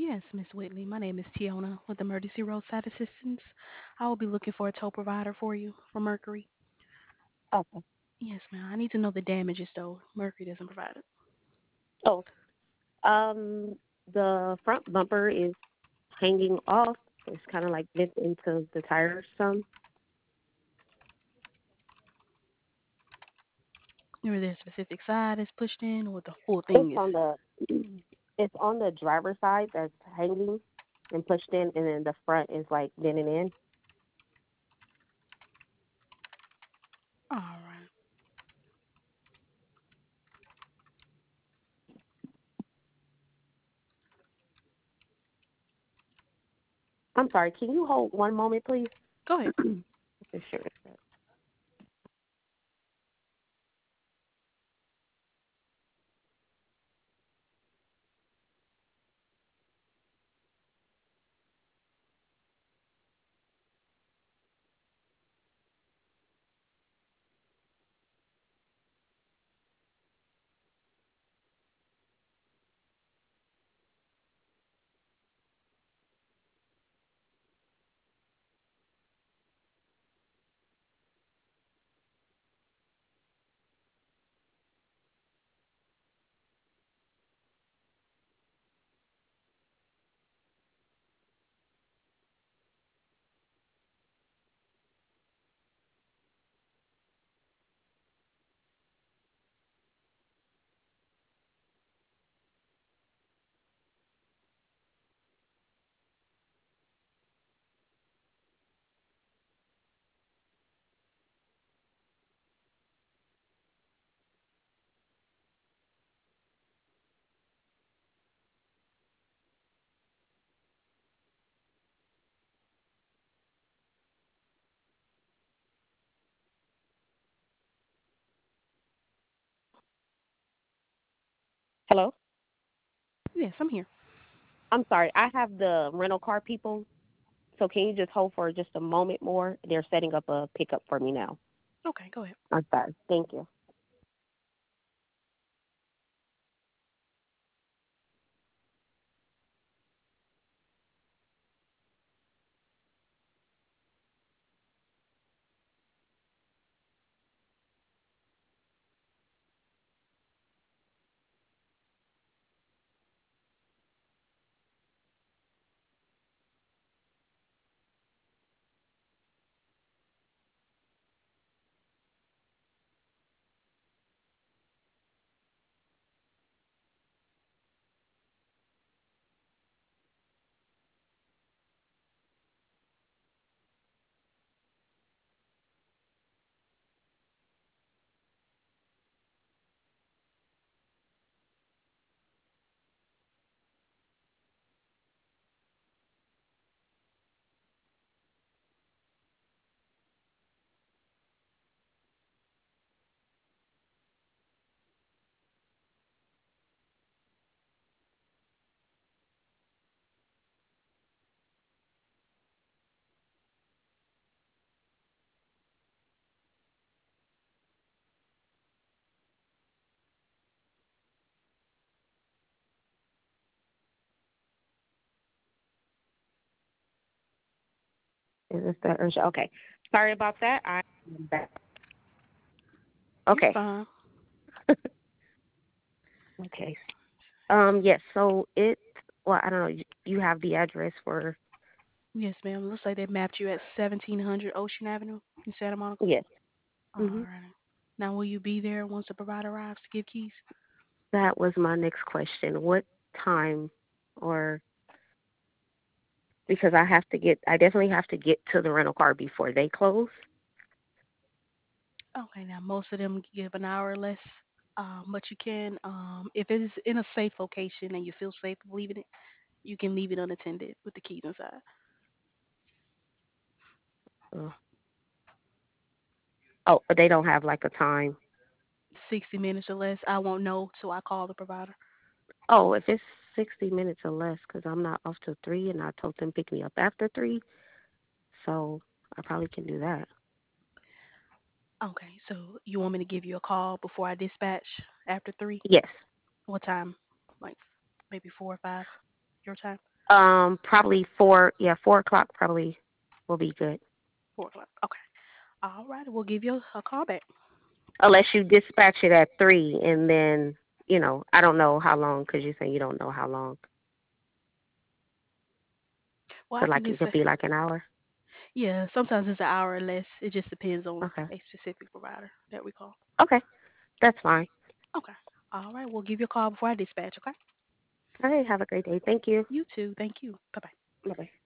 Yes, Miss Whitley. My name is Tiona with Emergency Roadside Assistance. I will be looking for a tow provider for you for Mercury. Okay. Yes, ma'am. I need to know the damages though. Mercury doesn't provide it. Oh, the front bumper is hanging off. It's kind of like bent into the tire some. Or is there a specific side that's pushed in, or the whole It's thing is? on the it's on the driver's side that's hanging and pushed in, and then the front is like bending in. All right. I'm sorry. Can you hold one moment, please? Go ahead. For sure. Hello. Yes, I'm here. I'm sorry. I have the rental car people. So can you just hold for just a moment more? They're setting up a pickup for me now. Okay, go ahead. I'm sorry. Thank you. Is this the urgent? Okay. Sorry about that. I'm back. You're Okay. fine. Okay. Yes. So it. Well, I don't know. You have the address for. Yes, ma'am. Looks like they mapped you at 1700 Ocean Avenue in Santa Monica. Yes. All Hmm. right. Now, will you be there once the provider arrives to give keys? That was my next question. What time, or because I have to get. I definitely have to get to the rental car before they close. Okay, now most of them give an hour or less, but you can, if it is in a safe location and you feel safe leaving it, you can leave it unattended with the keys inside. Uh, oh, they don't have like a time. 60 minutes or less, I won't know till I call the provider. Oh, if it's 60 minutes or less, because I'm not off till 3, and I told them pick me up after 3, so I probably can do that. Okay, so you want me to give you a call before I dispatch after 3? Yes. What time? Like maybe 4 or 5 your time? Probably 4. Yeah, 4 o'clock probably will be good. 4 o'clock. Okay. All right. We'll give you a call back. Unless you dispatch it at 3, and then I don't know how long because you say you don't know how long. Well, So I can like just it could say, be like an hour. yeah, sometimes it's an hour or less. It just depends on Okay. a specific provider that we call. Okay, that's fine. Okay. All right. We'll give you a call before I dispatch. Okay. All right. Have a great day. Thank you. You too. Thank you. Bye bye. Bye bye.